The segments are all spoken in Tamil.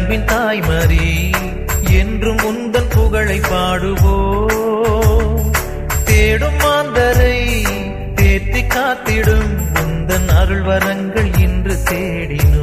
அன்பின் தாய்மரி என்றும் உந்தன் புகழை பாடுவோம். தேடும் மாந்தரை தேற்றி காத்திடும் உந்தன் அருள் வரங்கள் இன்று தேடினோம்.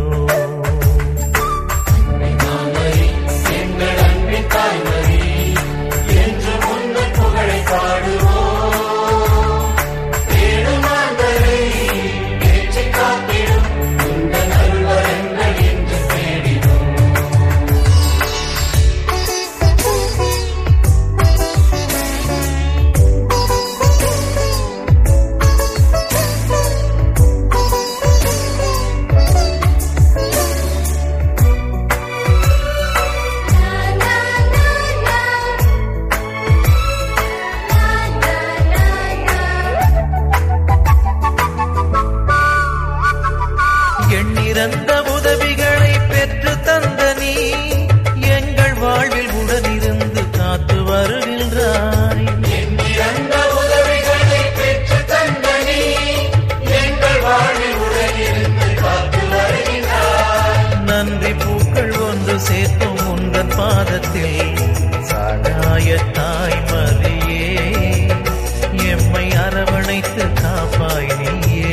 எண்ணிறந்த உதவிகளை பெற்று தந்த நீ எங்கள் வாழ்வில் உடனிருந்து காத்து வருகின்றாய். எண்ணிறந்த உதவிகளை பெற்று தந்த நீ எங்கள் வாழ்வில் உடனிருந்து காத்து வருகின்றாய். நன்றி பூக்கள் ஒன்று சேர்த்தும் உந்தன் பாதத்தில் சகாய தாய்மரியே எம்மை அரவணைத்து காப்பாய் நீயே.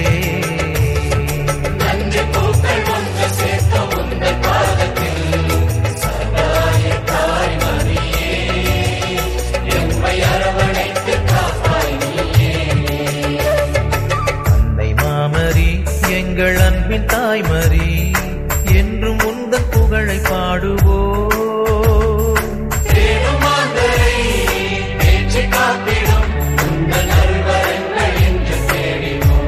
எங்கள் அன்பின் தாய்மரி என்றும் உந்தன் புகழை பாடுவோம். தேடும் மாந்தரை தேற்றி காத்திடும் உந்தன் அருள் வரங்கள் என்று தேடினோம்.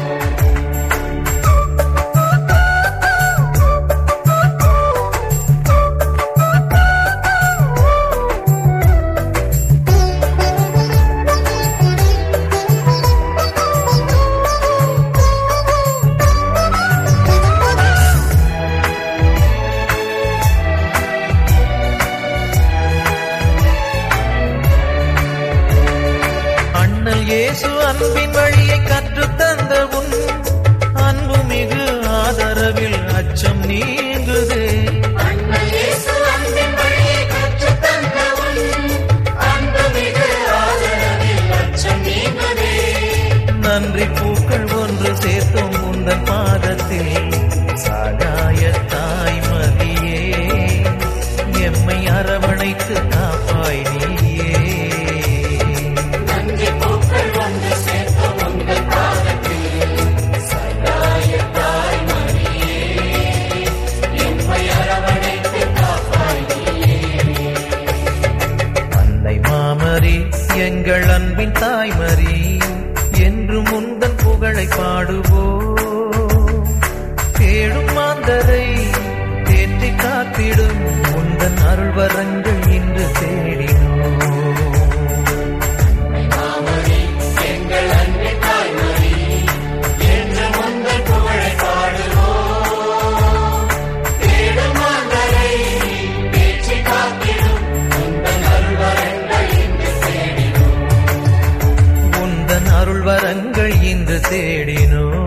இயேசு அன்பின் வழியை கற்றுத் தந்த உன் அன்பு மிகு ஆதரவில் அச்சம் நீங்குதே. நன்றி பூக்கள் ஒன்று சேர்த்தும் உந்தன் பாதத்தில் சகாய தாய்மரியே எம்மை அரவணைத்து காப்பாய் நீயே. எங்கள் அன்பின் தாய்மரி என்றும் உந்தன் புகழை பாடுவோம். தேடும் மாந்தரை தேற்றி காத்திடும் உந்தன் அருள் வரங்கள் இன்று தேடினோம். எங்கள் அன்பின் தாய்மரி என்றும் உந்தன் புகழை பாடுவோம். தேடும் மாந்தரை தேற்றி காத்திடும் உந்தன் அருள் வரங்கள் அருள் வரங்கள் இன்று தேடினோம்.